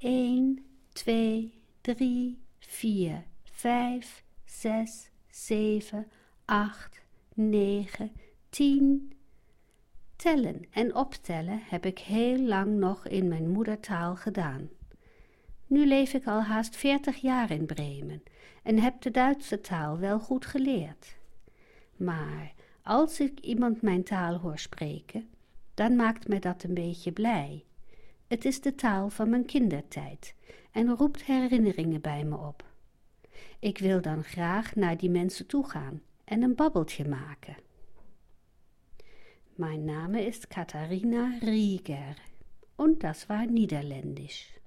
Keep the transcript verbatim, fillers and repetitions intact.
een, twee, drie, vier, vijf, zes, zeven, acht, negen, tien. Tellen en optellen heb ik heel lang nog in mijn moedertaal gedaan. Nu leef ik al haast veertig jaar in Bremen en heb de Duitse taal wel goed geleerd. Maar als ik iemand mijn taal hoor spreken, dan maakt me dat een beetje blij. Het is de taal van mijn kindertijd en roept herinneringen bij me op. Ik wil dan graag naar die mensen toe gaan en een babbeltje maken. Mein Name ist Katharina Rieger und das war Niederländisch.